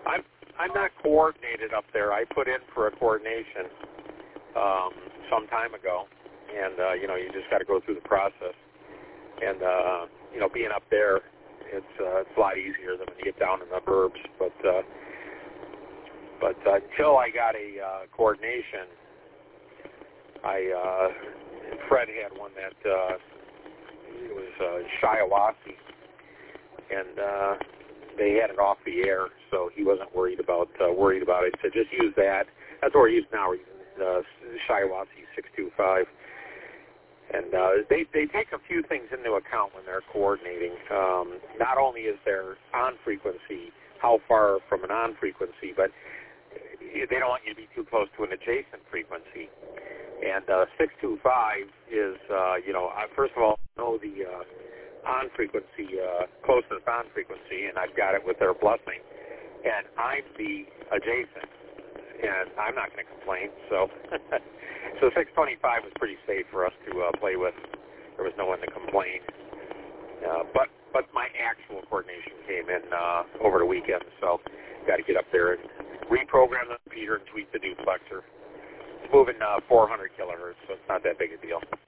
I'm not coordinated up there. I put in for a coordination some time ago, and you just got to go through the process. And being up there, it's a lot easier than when you get down in the burbs. But until I got a coordination, Fred had one that it was Shiawassee, and they had it off the air, so he wasn't worried about it. So just use that. That's what we're using now. We're using Shiawassee 625. And they take a few things into account when they're coordinating. Not only is their on frequency, how far from an on frequency, but they don't want you to be too close to an adjacent frequency. And 625 is, first of all, know the on frequency, closest on frequency, and I've got it with their blessing. And I'm the adjacent, and I'm not going to complain. So, so 625 was pretty safe for us to play with. There was no one to complain. But my actual coordination came in over the weekend, so got to get up there and reprogram the computer and tweak the duplexer. It's moving 400 kilohertz, so it's not that big a deal.